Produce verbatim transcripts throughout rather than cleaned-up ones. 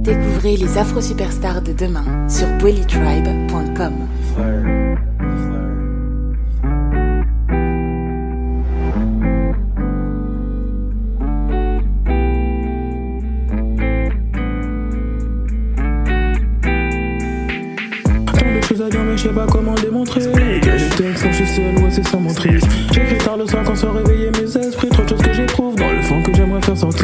Découvrez les Afro-Superstars de demain sur bweli tribe point com. À dire mais je sais pas comment le démontrer. Que les textes quand je suis seul, ouais c'est ça mon triste. J'écris tard le soir quand sont réveillés mes esprits. Trop de choses que j'éprouve dans le fond que j'aimerais faire sentir.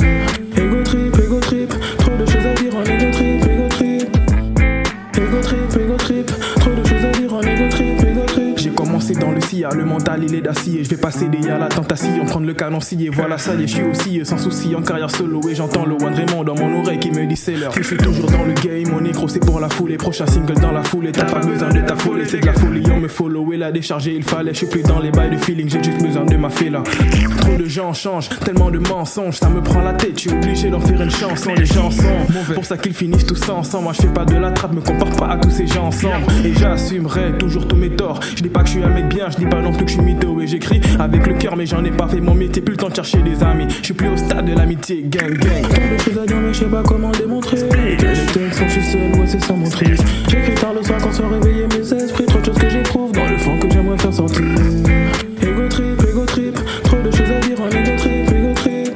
Ego trip, ego trip, trop de choses à dire en ego trip, ego trip. Ego trip, ego trip, trop de choses à dire en ego trip, ego trip. J'ai commencé dans le sillard, le mental il est d'acier. Je vais passer des à la tentation, prendre le canoncier. Voilà ça y est, je suis aussi sans souci en carrière solo. Et j'entends le One Raymond dans mon oreille qui me dit c'est l'heure. Je suis toujours dans le game, mon négro c'est pour la foule. Les prochains singles dans la foule. Et t'as pas besoin de t'affoler, c'est de la folie. On me follow et la décharger il fallait. Je suis plus dans les bails de feeling, j'ai juste besoin de ma fée-là. Trop de gens changent, tellement de mensonges. Ça me prend la tête, je suis obligé d'en faire une chanson. Les gens sont mauvais, pour ça qu'ils finissent tous ensemble. Moi je fais pas de la trappe, me compare pas à tous ces gens ensemble. Et j'assumerai toujours tous mes torts. Je dis pas que je suis un mec bien, je dis pas non plus que je suis mytho. Et j'écris avec le cœur mais j'en ai pas fait mon métier. Plus le temps de chercher des amis, je suis plus au stade de l'amitié. Gang gang. Tant de choses à dire mais je sais pas comment le démontrer. Que les textes quand je suis seul, ouais c'est ça mon triste. J'écris tard le soir quand sont réveillés mes esprits. Trop de choses que j'éprouve dans le fond que j'aimerais faire sentir. Ego trip, ego trip, trop de choses à dire en ego trip, ego trip.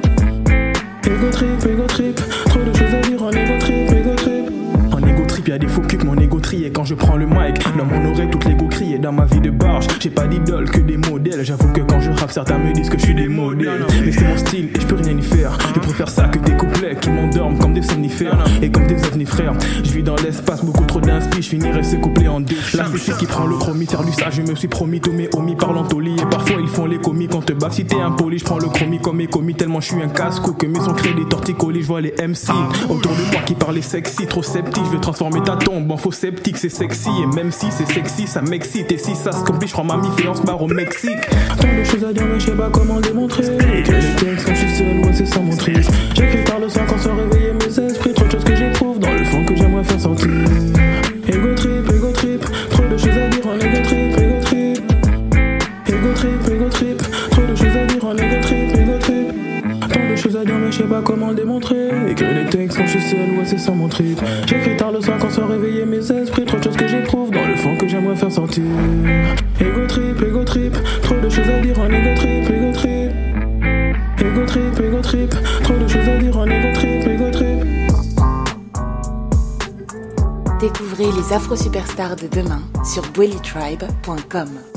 Ego trip, ego trip, trop de choses à dire en ego trip, ego trip. En ego trip y'a des faux culs que mon ego trie. Et quand je prends le mic, dans mon oreille toutes l'ego crie. Et dans ma vie de barge, j'ai pas d'idole que des modèles. J'avoue que quand je rappe certains me disent que je suis des modèles. Mais c'est mon style et je peux rien y faire. Je préfère ça que tes couplets qui m'endorment comme des somnifères. Et comme des ovnis frères. Je vis dans l'espace, beaucoup trop d'inspi. Je finirai ce couplet en deux. Là c'est fils qui prend le chromie, faire du ça. Je me suis promis tous mes homies parlant au lit. Et parfois ils font les commis quand te bats. Si t'es impoli, je prends le chromie comme mes commis. Tellement je suis un casse-cou que mes sons créent des torticolis. Je vois les M C autour de moi qui parlent sexy. Trop sceptique, je vais transformer ta tombe en faux sceptique. C'est sexy et même si c'est sexy, ça m'excite. Et si ça se complique, je prends ma mif et on se barre au Mexique. Tant de choses à dire mais je sais pas comment le démontrer. Que les textes quand je suis seul, ouais c'est ça mon triste. J'écris tard le soir quand sont réveillés mes esprits. Trop de choses que j'éprouve dans le fond que j'aimerais faire sentir. Ego trip, ego trip, trop de choses à dire en ego trip, ego trip. Ego trip, ego trip, trop de choses à dire en ego trip, ego trip. Tant de choses à dire mais je sais pas comment le démontrer. Et que les textes quand je suis seul, ouais c'est ça mon trip. J'écris tard le soir quand sont réveillés mes esprits. Trop de choses que j'éprouve dans le fond que j'aimerais faire sentir. Ego trip, ego trip, trop de choses à dire en ego trip, ego trip. Ego trip, ego trip, trop de choses à dire en ego trip, ego trip. Découvrez les Afro-Superstars de demain sur bweli tribe point com.